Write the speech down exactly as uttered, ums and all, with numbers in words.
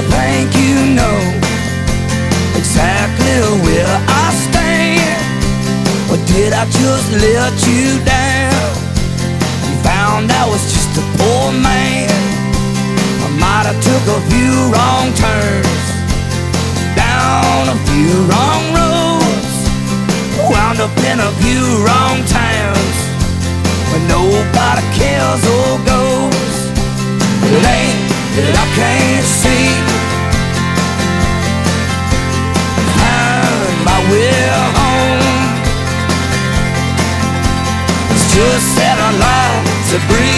think you know exactly where I stand. Or did I just let you down? You found I was just a poor man. I might have took a few wrong turns, down a few wrong roads, wound up in a few wrong towns where nobody cares or goes. It ain't that I can't see, find my way home. It's just that I like to breathe.